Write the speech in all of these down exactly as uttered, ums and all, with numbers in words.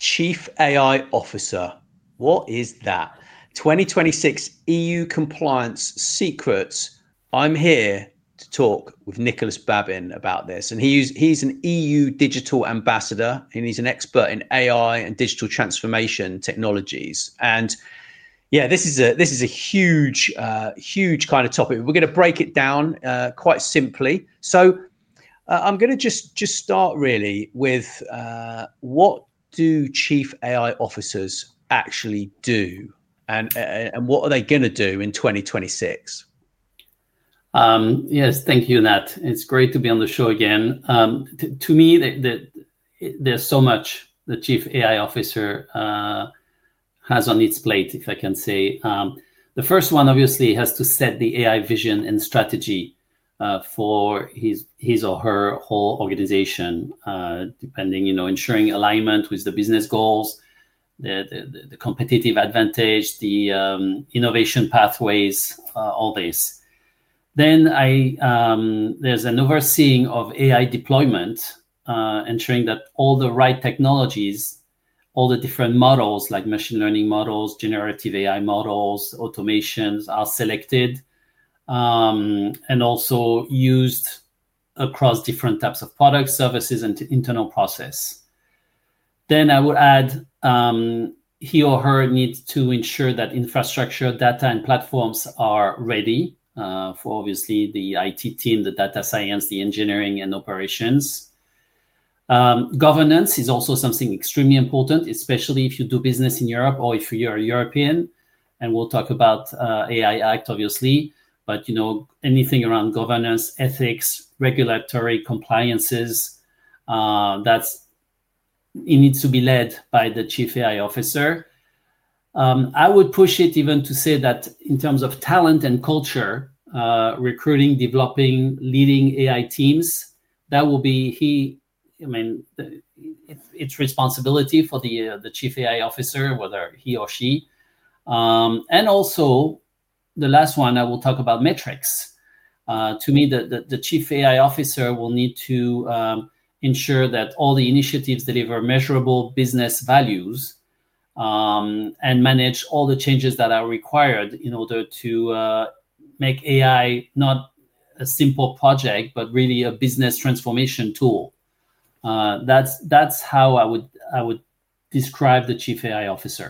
Chief A I Officer. What is that? twenty twenty-six E U compliance secrets. I'm here to talk with Nicholas Babin about this. And he's, he's an E U digital ambassador, and he's an expert in A I and digital transformation technologies. And yeah, this is a this is a huge, uh, huge kind of topic. We're going to break it down uh, quite simply. So uh, I'm going to just just start really with uh, what do Chief A I officers actually do, and uh, and what are they going to do in twenty twenty-six? Um, yes, thank you, Nat. It's great to be on the show again. Um, t- to me, the, the, there's so much the Chief A I officer uh, has on its plate, if I can say. Um, the first one, obviously, has to set the A I vision and strategy uh, for his his or her whole organization, uh, depending, you know, ensuring alignment with the business goals, the the, the competitive advantage, the um, innovation pathways, uh, all this. Then I um, there's an overseeing of A I deployment, uh, ensuring that all the right technologies, all the different models like machine learning models, generative A I models, automations are selected um, and also used across different types of products, services, and internal process. Then I would add um, he or her needs to ensure that infrastructure, data, and platforms are ready. Uh, for obviously the I T team, the data science, the engineering, and operations. Um, governance is also something extremely important, especially if you do business in Europe or if you're a European. And we'll talk about uh, A I Act, obviously. But, you know, anything around governance, ethics, regulatory compliances, uh, that's it needs to be led by the Chief A I officer. Um, I would push it even to say that in terms of talent and culture, uh, recruiting, developing, leading A I teams, that will be he. I mean, the, it, it's responsibility for the uh, the Chief A I officer, whether he or she, um, and also the last one I will talk about metrics. Uh, to me, the, the the Chief A I officer will need to um, ensure that all the initiatives deliver measurable business values. Um, and manage all the changes that are required in order to uh, make A I not a simple project, but really a business transformation tool. Uh, that's that's how I would I would describe the Chief A I officer.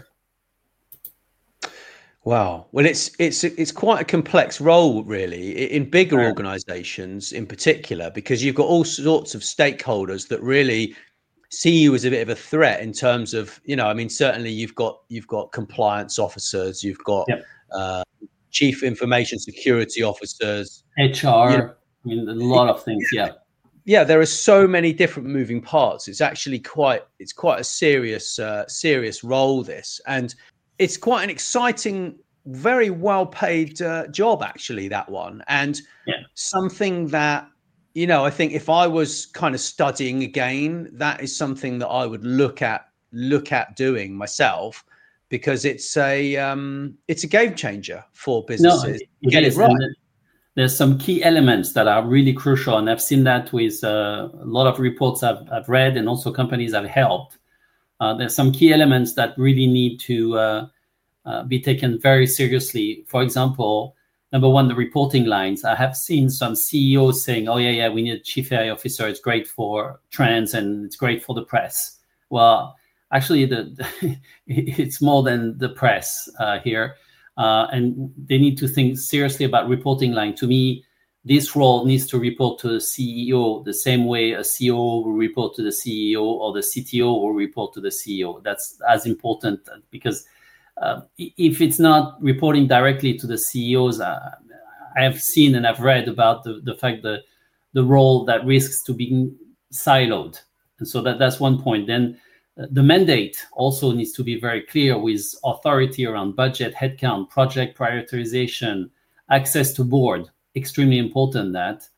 Wow. Well, it's it's it's quite a complex role, really, in bigger Sure. organizations in particular, because you've got all sorts of stakeholders that really see you as a bit of a threat in terms of, you know, I mean, certainly you've got you've got compliance officers, you've got Yep. uh, chief information security officers, H R, you know, I mean, a lot of things. Yeah. Yeah, there are so many different moving parts. It's actually quite it's quite a serious uh, serious role, this, and it's quite an exciting, very well paid uh, job, actually, that one, and Yeah. something that, you know, I think if I was kind of studying again, that is something that I would look at look at doing myself, because it's a um, it's a game changer for businesses. No, it Get it is. right. And there's some key elements that are really crucial, and I've seen that with uh, a lot of reports I've, I've read, and also companies I've helped. Uh, there's some key elements that really need to uh, uh, be taken very seriously. For example, number one, the reporting lines. I have seen some C E Os saying, oh, yeah, yeah, we need a Chief A I officer. It's great for trends and it's great for the press. Well, actually, the, the it's more than the press uh, here. Uh, and they need to think seriously about reporting line. To me, this role needs to report to the C E O the same way a C O O will report to the C E O or the C T O will report to the C E O. That's as important, because uh, if it's not reporting directly to the C E Os, uh, I have seen and I've read about the, the fact that the role that risks to being siloed. And so that, that's one point. Then uh, the mandate also needs to be very clear, with authority around budget, headcount, project prioritization, access to board. Extremely important that.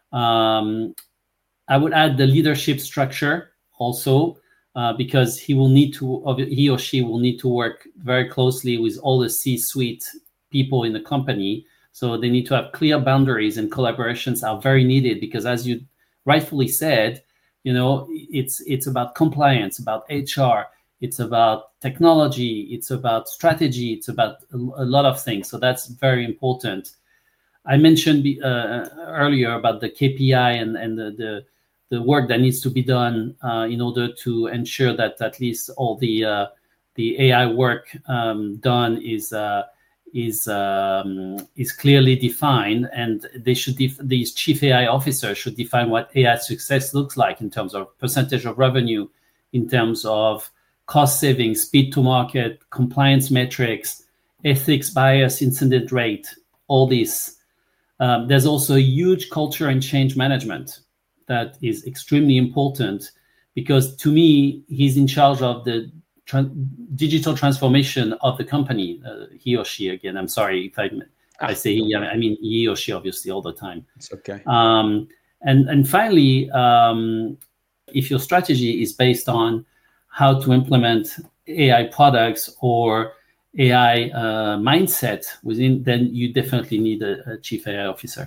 Um, I would add the leadership structure also, uh, because he will need to, he or she will need to work very closely with all the C-suite people in the company. So they need to have clear boundaries, and collaborations are very needed, because as you rightfully said, you know, it's it's about compliance, about H R, it's about technology, it's about strategy, it's about a, a lot of things. So that's very important. I mentioned uh, earlier about the K P I and, and the, the the work that needs to be done uh, in order to ensure that at least all the uh, the A I work um, done is uh, is um, is clearly defined, and they should def- these chief A I officers should define what A I success looks like in terms of percentage of revenue, in terms of cost saving, speed to market, compliance metrics, ethics, bias, incident rate, all these. Um, there's also huge culture and change management that is extremely important, because to me, he's in charge of the tra- digital transformation of the company. Uh, he or she, again, I'm sorry if I, I say he, I mean he or she, obviously, all the time. It's okay. Um, and, and finally, um, if your strategy is based on how to implement A I products or A I uh, mindset within, then you definitely need a, a chief A I officer.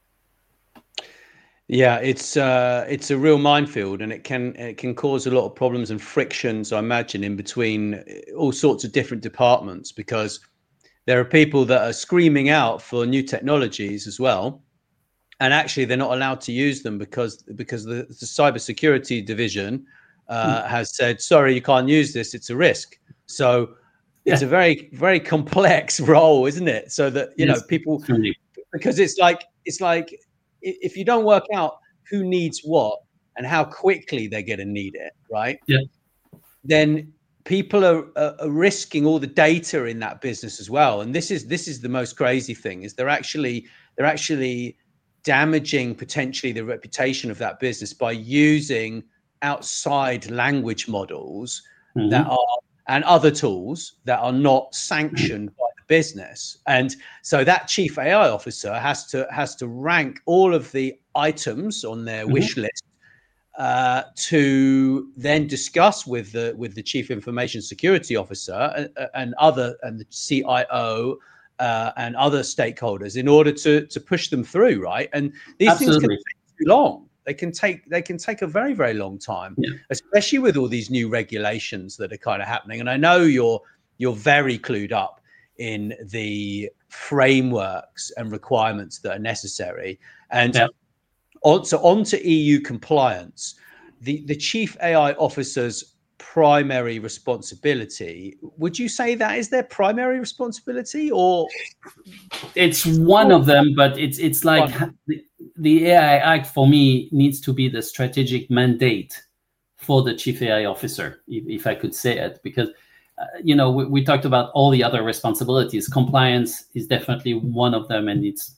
Yeah, it's uh, it's a real minefield, and it can it can cause a lot of problems and frictions, I imagine, in between all sorts of different departments, because there are people that are screaming out for new technologies as well, and actually they're not allowed to use them because because the, the cybersecurity division uh, mm. has said, sorry, you can't use this; it's a risk. So it's yeah. a very very complex role, isn't it? So that you yes, know people, because it's like it's like. If you don't work out who needs what and how quickly they're going to need it, right? Yeah. Then people are, are, are risking all the data in that business as well. And this is this is the most crazy thing: is they're actually they're actually damaging potentially the reputation of that business by using outside language models mm-hmm. that are and other tools that are not sanctioned by the business. And so that chief A I officer has to has to rank all of the items on their mm-hmm. wish list uh, to then discuss with the with the chief information security officer and, and other and the C I O uh, and other stakeholders in order to to push them through, right? And these Absolutely. things can take too long. They can take they can take a very, very long time, yeah. especially with all these new regulations that are kind of happening. And I know you're you're very clued up in the frameworks and requirements that are necessary. And yeah. on, so on to E U compliance, the, the chief A I officer's primary responsibility, would you say that is their primary responsibility, or? It's one of them, but it's it's like the, the A I Act for me needs to be the strategic mandate for the chief A I officer, if, if I could say it, because uh, you know we, we talked about all the other responsibilities. Compliance is definitely one of them, and it's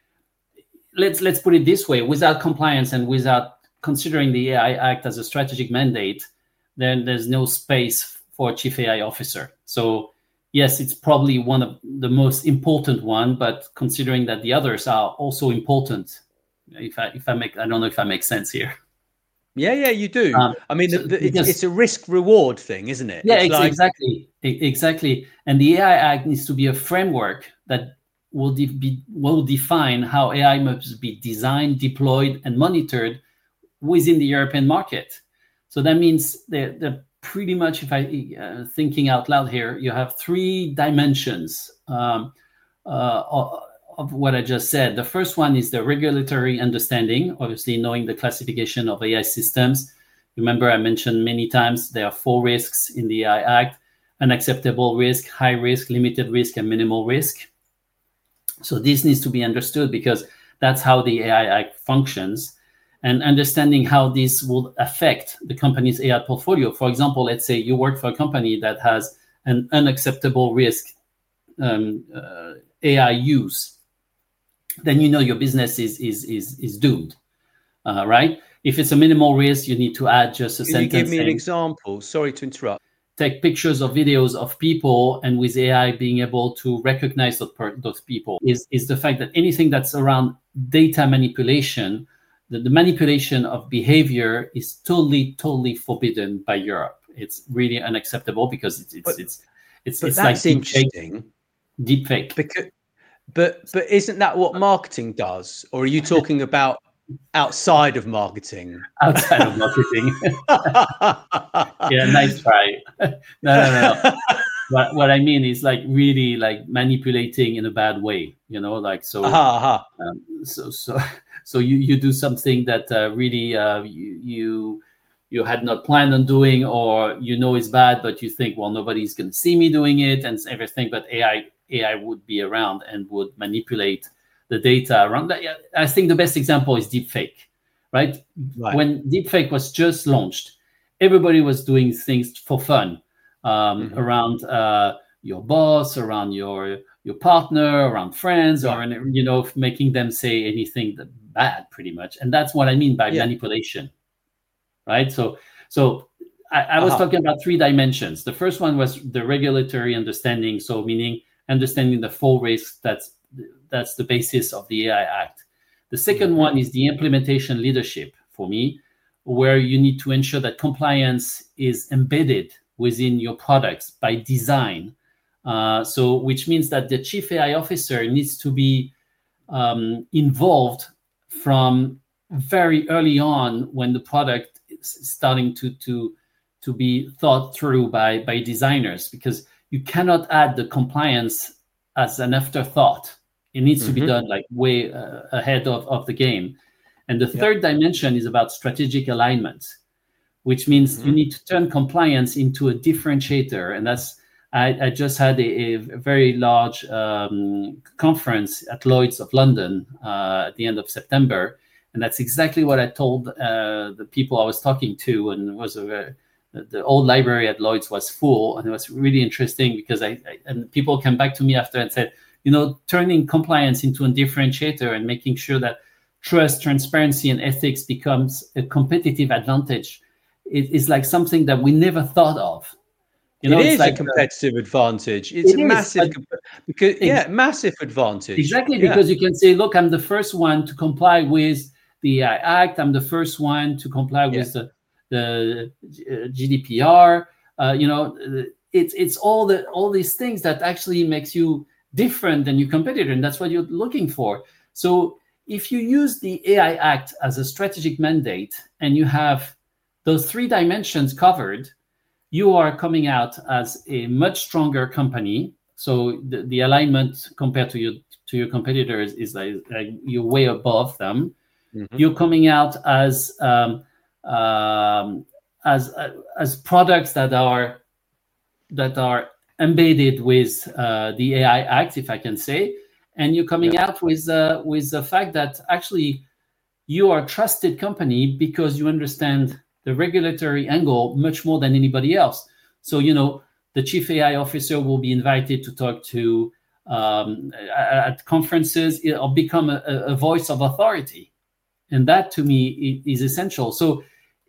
let's let's put it this way: without compliance and without considering the A I Act as a strategic mandate, then there's no space for a chief A I officer. So yes, it's probably one of the most important one, but considering that the others are also important, if I if I make I don't know if I make sense here. Yeah, yeah, you do. Um, I mean, so the, the, it's, because, it's a risk reward thing, isn't it? Yeah, it's it's like... exactly, exactly. And the A I Act needs to be a framework that will de- be will define how A I must be designed, deployed, and monitored within the European market. So that means they're, they're pretty much, if I uh, thinking out loud here, you have three dimensions um, uh, of, of what I just said. The first one is the regulatory understanding, obviously knowing the classification of A I systems. Remember, I mentioned many times there are four risks in the A I Act: unacceptable risk, high risk, limited risk, and minimal risk. So this needs to be understood because that's how the A I Act functions. And understanding how this will affect the company's A I portfolio. For example, let's say you work for a company that has an unacceptable risk um, uh, A I use, then you know your business is is is is doomed, uh, right? If it's a minimal risk, you need to add just a Can sentence. You give me saying, an example. Sorry to interrupt. Take pictures or videos of people, and with A I being able to recognize those, per- those people is is the fact that anything that's around data manipulation. The, the manipulation of behavior is totally, totally forbidden by Europe. It's really unacceptable because it's it's but, it's it's, but it's that's like interesting. Deep fake. Because, but but isn't that what marketing does? Or are you talking about outside of marketing. Outside of marketing. Yeah, nice try. no, no, no. What, what I mean is like really like manipulating in a bad way, you know, like so. Aha, aha. Um, so so so you you do something that uh, really uh, you you you had not planned on doing, or you know it's bad, but you think, well, nobody's going to see me doing it and everything. But A I A I would be around and would manipulate the data around that. I think the best example is deepfake, right? Right. When deepfake was just launched, everybody was doing things for fun. Um, mm-hmm. around uh, your boss, around your your partner, around friends, right. or you know, making them say anything that bad, pretty much. And that's what I mean by yeah. manipulation, right? So, so I, I was uh-huh. talking about three dimensions. The first one was the regulatory understanding, so meaning understanding the full risk. That's that's the basis of the A I Act. The second mm-hmm. one is the implementation leadership for me, where you need to ensure that compliance is embedded within your products by design. Uh, so which means that the chief A I officer needs to be um, involved from very early on when the product is starting to, to, to be thought through by, by designers, because you cannot add the compliance as an afterthought. It needs mm-hmm. to be done like way uh, ahead of, of the game. And the yep. third dimension is about strategic alignment, which means mm-hmm. you need to turn compliance into a differentiator. And that's, I, I just had a, a very large um, conference at Lloyd's of London uh, at the end of September. And that's exactly what I told uh, the people I was talking to. And it was a, the old library at Lloyd's was full. And it was really interesting because I, I and people came back to me after and said, you know, turning compliance into a differentiator and making sure that trust, transparency, and ethics becomes a competitive advantage. It is like something that we never thought of. You know, it it's is like a competitive a, advantage. It's it a is, massive, because yeah, massive advantage. Exactly, yeah. because you can say, look, I'm the first one to comply with the A I Act. I'm the first one to comply yeah. with the, the G D P R. Uh, you know, it's it's all the all these things that actually makes you different than your competitor, and that's what you're looking for. So if you use the A I Act as a strategic mandate and you have those three dimensions covered, you are coming out as a much stronger company. So the, the alignment compared to your to your competitors is like, like you're way above them. Mm-hmm. You're coming out as um, um, as uh, as products that are that are embedded with uh, the A I Act, if I can say, and you're coming yeah. out with uh, with the fact that actually you are a trusted company because you understand the regulatory angle much more than anybody else. So, you know, the chief A I officer will be invited to talk to um, at conferences or become a, a voice of authority. And that to me is essential. So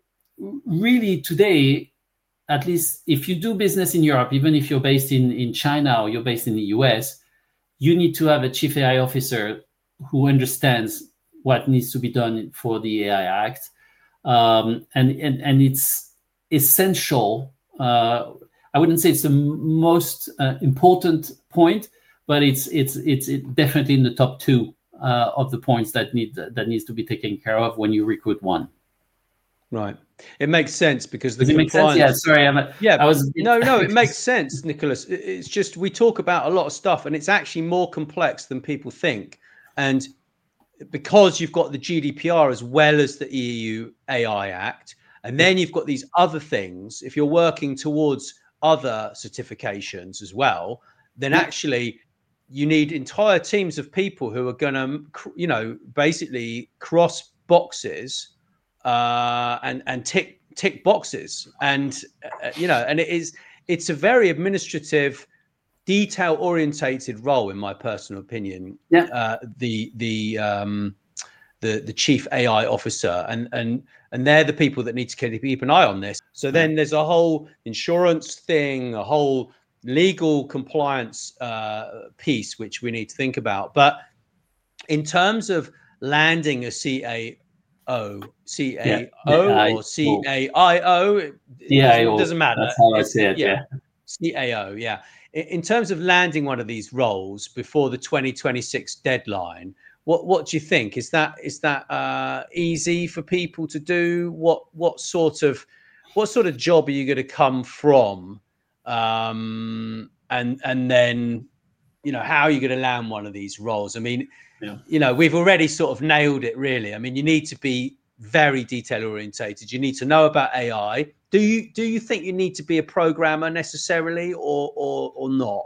really today, at least if you do business in Europe, even if you're based in, in China or you're based in the U S, you need to have a chief A I officer who understands what needs to be done for the A I Act. Um, and, and and it's essential. Uh, I wouldn't say it's the most uh, important point, but it's it's it's it definitely in the top two uh, of the points that need that needs to be taken care of when you recruit one. Right. It makes sense because the Does it make sense? Yeah. Sorry. I'm a, yeah. I was. No, no. It makes sense, Nicholas. It's just we talk about a lot of stuff, and it's actually more complex than people think, and because you've got the G D P R as well as the E U A I Act, and then you've got these other things, if you're working towards other certifications as well, then actually you need entire teams of people who are going to, you know, basically cross boxes uh, and, and tick, tick boxes. And, uh, you know, and it is, it's a very administrative, detail orientated role, in my personal opinion. Yeah. Uh, the the um, the the chief A I officer, and and and they're the people that need to keep an eye on this. So then there's a whole insurance thing, a whole legal compliance uh, piece which we need to think about. But in terms of landing a C A O, C A O yeah. or C A I O, it doesn't, doesn't matter. That's how I say it. Yeah. yeah. C A O. Yeah. In terms of landing one of these roles before the twenty twenty-six deadline, What what do you think? Is that is that uh, easy for people to do? What what sort of what sort of job are you going to come from? Um, and and then, you know, how are you going to land one of these roles? I mean, Yeah. you know, we've already sort of nailed it, really. I mean, you need to be very detail orientated. You need to know about A I. Do you do you think you need to be a programmer necessarily, or or or not?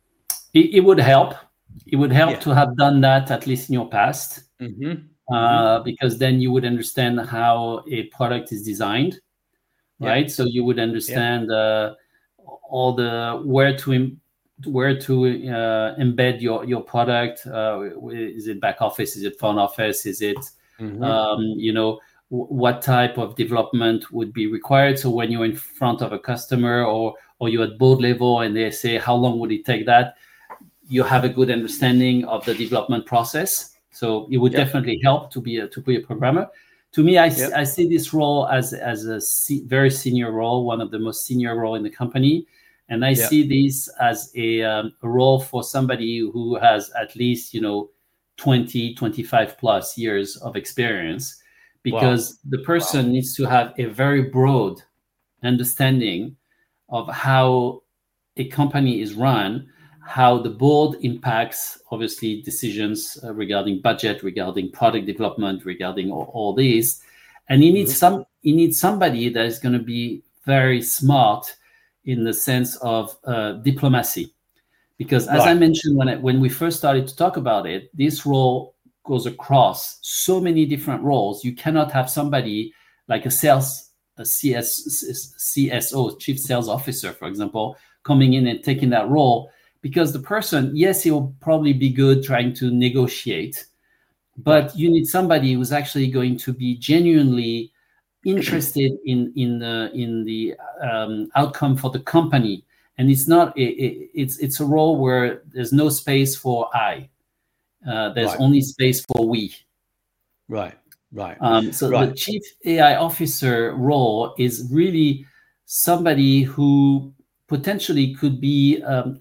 It, it would help. It would help Yeah. to have done that at least in your past, Mm-hmm. uh, Mm-hmm. because then you would understand how a product is designed, right? Yeah. So you would understand uh, all the where to im- where to uh, embed your your product. Uh, is it back office? Is it front office? Is it Mm-hmm. um, you know w- what type of development would be required? So when you're in front of a customer, or or you're at board level and they say how long would it take that, you have a good understanding of the development process. So it would Yep. definitely help to be a to be a programmer. To me, I, Yep. I see this role as as a se- very senior role, one of the most senior role in the company, and I Yep. see this as a, um, a role for somebody who has at least, you know, twenty, twenty-five plus years of experience, because Wow. the person Wow. needs to have a very broad understanding of how a company is run, how the board impacts, obviously, decisions uh, regarding budget, regarding product development, regarding all, all these. And he needs Mm-hmm. some. He needs somebody that is going to be very smart in the sense of uh, diplomacy, because as Right. I mentioned when I, when we first started to talk about it, this role goes across so many different roles. You cannot have somebody like a sales, a C S, C S O, Chief Sales Officer, for example, coming in and taking that role, because the person, yes, he will probably be good trying to negotiate, but Right. you need somebody who's actually going to be genuinely interested in in the in the um, outcome for the company. And it's not it, it, it's it's a role where there's no space for I. Uh, there's Right. only space for we. Right. Right. Um, so Right. the chief A I officer role is really somebody who potentially could be um,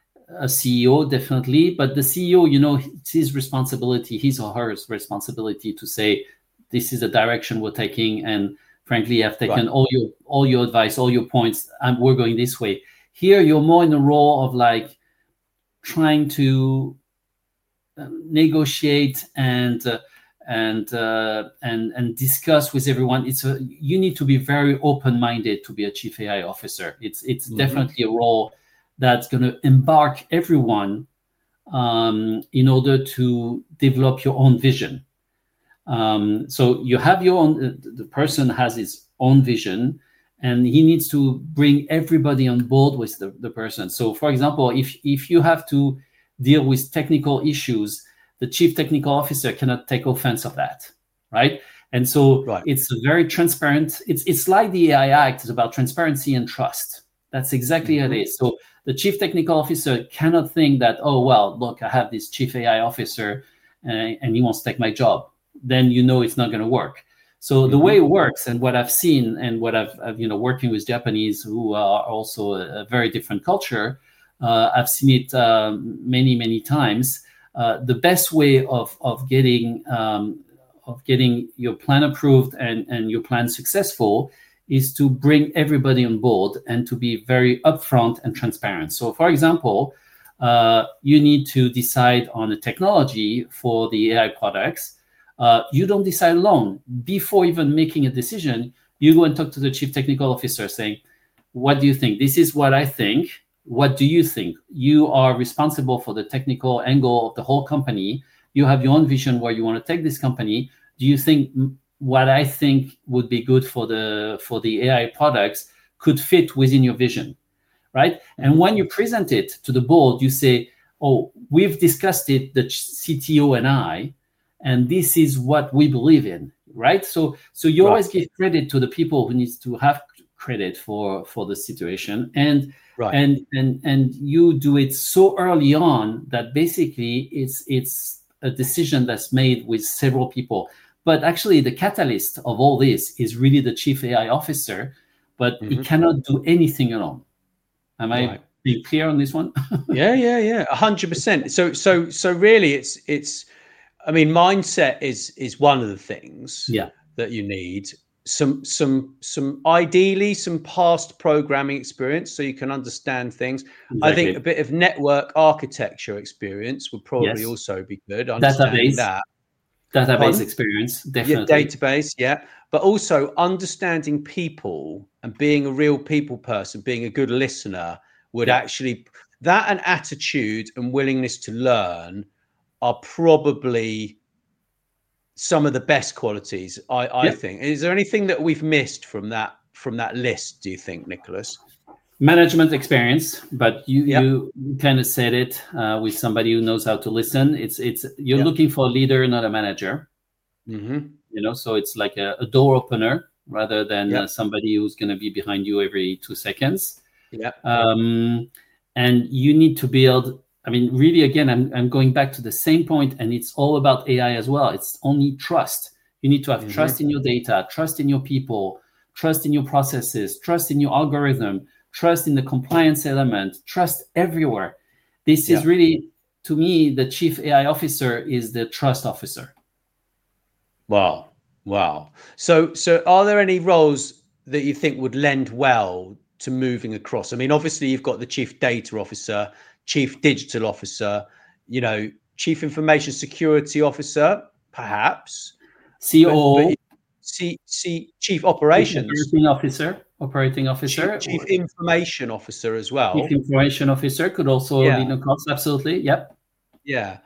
a C E O, definitely, but the C E O, you know, it's his responsibility, his or her responsibility to say, this is the direction we're taking, and frankly, I've taken Right. all your all your advice, all your points, and we're going this way. Here, you're more in the role of like trying to uh, negotiate and uh, and uh, and and discuss with everyone. It's a you need to be very open-minded to be a chief A I officer. It's it's Mm-hmm. definitely a role that's going to embark everyone um, in order to develop your own vision. Um, so you have your own. The person has his own vision, and he needs to bring everybody on board with the, the person. So, for example, if if you have to deal with technical issues, the chief technical officer cannot take offense of that, right? And so Right. it's very transparent. It's it's like the A I Act is about transparency and trust. That's exactly Mm-hmm. what it is. So the chief technical officer cannot think that, oh, well, look, I have this chief A I officer uh, and he wants to take my job. Then you know it's not going to work. So the Mm-hmm. way it works, and what I've seen, and what I've, I've you know, working with Japanese who are also a, a very different culture, uh, I've seen it um, many, many times. Uh, the best way of of getting um, of getting your plan approved and, and your plan successful is to bring everybody on board and to be very upfront and transparent. So, for example, uh, you need to decide on a technology for the A I products. Uh, you don't decide alone. Before even making a decision, you go and talk to the chief technical officer saying, what do you think? This is what I think. What do you think? You are responsible for the technical angle of the whole company. You have your own vision where you want to take this company. Do you think what I think would be good for the for the A I products could fit within your vision, right? And when you present it to the board, you say, oh, we've discussed it, the C T O and I, and this is what we believe in, right? So so you Right. always give credit to the people who needs to have credit for for the situation, and Right. and and and you do it so early on that basically it's it's a decision that's made with several people. But actually, the catalyst of all this is really the chief A I officer, but Mm-hmm. he cannot do anything alone. Am I Right. being clear on this one? Yeah, yeah, yeah, a hundred percent. So, so, so really, it's it's I mean, mindset is is one of the things Yeah. that you need. Some some some ideally some past programming experience so you can understand things. I think a Exactly. bit of network architecture experience would probably Yes. also be good. Understanding Database. that. Database Pardon? experience, Yeah, definitely. database, yeah. But also understanding people and being a real people person, being a good listener would Yeah. actually, that and attitude and willingness to learn are probably some of the best qualities, I, I Yeah. think. Is there anything that we've missed from that from that list, do you think, Nicholas? Management experience, but you Yeah, you kind of said it uh, with somebody who knows how to listen. It's it's you're yeah. looking for a leader, not a manager. Mm-hmm. You know, so it's like a, a door opener rather than Yeah, uh, somebody who's going to be behind you every two seconds. yeah. Um, and you need to build. I mean, really, again, I'm I'm going back to the same point, and it's all about A I as well. It's only trust. You need to have Mm-hmm. trust in your data, trust in your people, trust in your processes, trust in your algorithm, trust in the compliance element, trust everywhere. This Yeah. is really, to me, the chief A I officer is the trust officer. Wow. Wow. So so are there any roles that you think would lend well to moving across? I mean, obviously you've got the chief data officer, chief digital officer, you know, chief information security officer, perhaps, but but C O O, see see chief chief operations, operating officer, operating chief officer, chief or information officer as chief well. information officer could also Yeah. lead across. Absolutely. Yep. Yeah.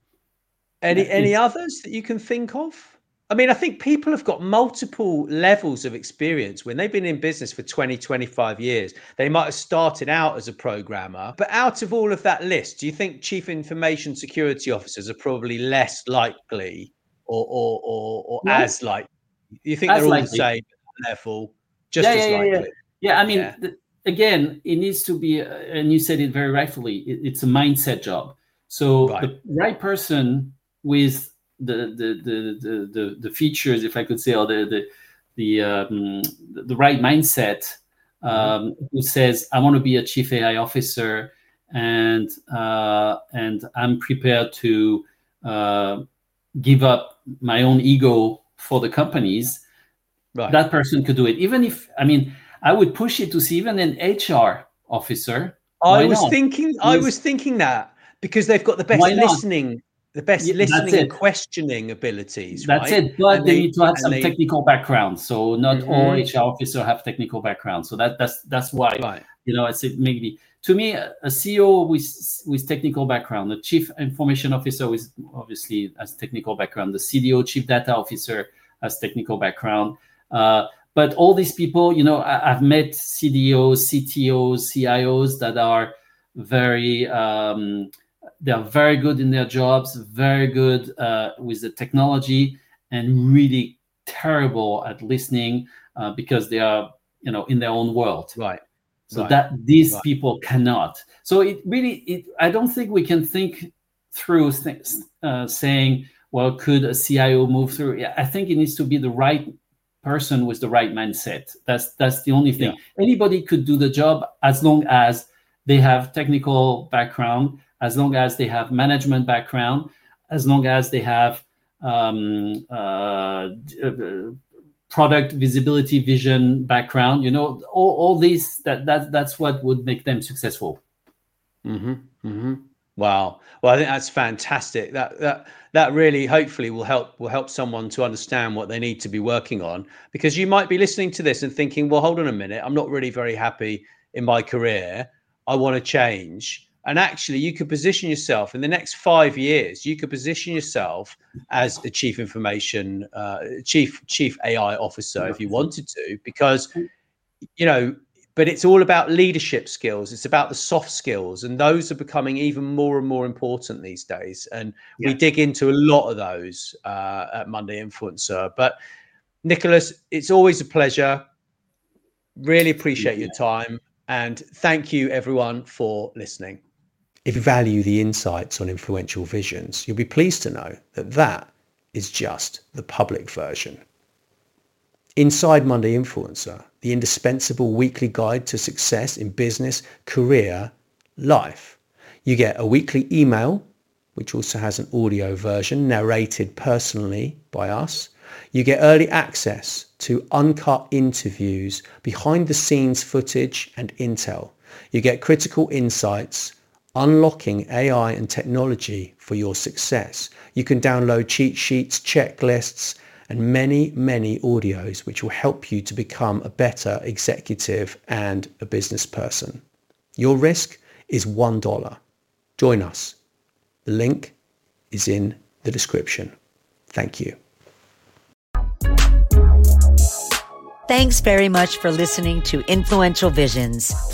Any Yeah, any it's others that you can think of? I mean, I think people have got multiple levels of experience when they've been in business for twenty, twenty-five years. They might have started out as a programmer, but out of all of that list, do you think chief information security officers are probably less likely or or or, or no as likely? You think as they're all the likely. same level, Yeah, just yeah, as yeah, yeah. likely? Yeah, I mean, Yeah. th- again, it needs to be, uh, and you said it very rightfully. It, it's a mindset job. So Right. the right person with the the the the the, the features, if I could say, or the the the um, the right mindset, Mhm. um, who says, "I want to be a chief A I officer, and uh, and I'm prepared to uh, give up my own ego for the companies." Right. That person could do it. Even if, I mean, I would push it to see even an H R officer. I Why was not? thinking I With was thinking that because they've got the best why not? listening, the best Yeah, that's listening and it. questioning abilities, That's right? it. But And they they need to have and some they technical background. So not all Mhm. H R officers have technical background. So that that's that's why, Right. you know, I said maybe to me a a C E O with with technical background, a chief information officer with obviously has technical background, the C D O, chief data officer has technical background. Uh, but all these people, you know, I, I've met C D Os, C T Os, C I Os that are very um, they are very good in their jobs, very good uh, with the technology, and really terrible at listening uh, because they are, you know, in their own world. Right. So Right. that these Right. people cannot. So it really, it, I don't think we can think through things, uh, saying, well, could a C I O move through? Yeah, I think it needs to be the right person with the right mindset. That's that's the only Yeah. thing. Anybody could do the job as long as they have technical background, as long as they have management background, as long as they have um, uh, product visibility vision background. You know, all, all these that that that's what would make them successful. Mm-hmm. Mm-hmm. Wow. Well, I think that's fantastic. That that that really hopefully will help will help someone to understand what they need to be working on. Because you might be listening to this and thinking, well, hold on a minute, I'm not really very happy in my career. I want to change. And actually, you could position yourself in the next five years. You could position yourself as a chief information, uh, chief chief A I officer if you wanted to, because you know. But it's all about leadership skills. It's about the soft skills, and those are becoming even more and more important these days. And we Yeah. dig into a lot of those uh, at Monday Influencer. But Nicholas, it's always a pleasure. Really appreciate your time. And thank you, everyone, for listening. If you value the insights on Influential Visions, you'll be pleased to know that that is just the public version. Inside Monday Influencer, the indispensable weekly guide to success in business, career, life. You get a weekly email which also has an audio version narrated personally by us. You get early access to uncut interviews, behind the scenes footage and intel. You get critical insights, unlocking A I and technology for your success. You can download cheat sheets, checklists, and many, many audios which will help you to become a better executive and a business person. Your risk is one dollar. Join us. The link is in the description. Thank you. Thanks very much for listening to Influential Visions.